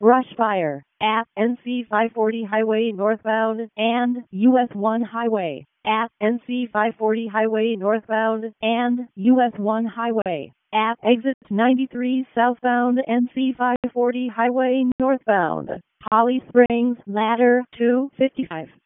brush fire at NC 540 Highway northbound and US 1 Highway at NC 540 Highway northbound and US 1 Highway at exit 93 southbound NC 540 Highway northbound. Holly Springs, ladder 255.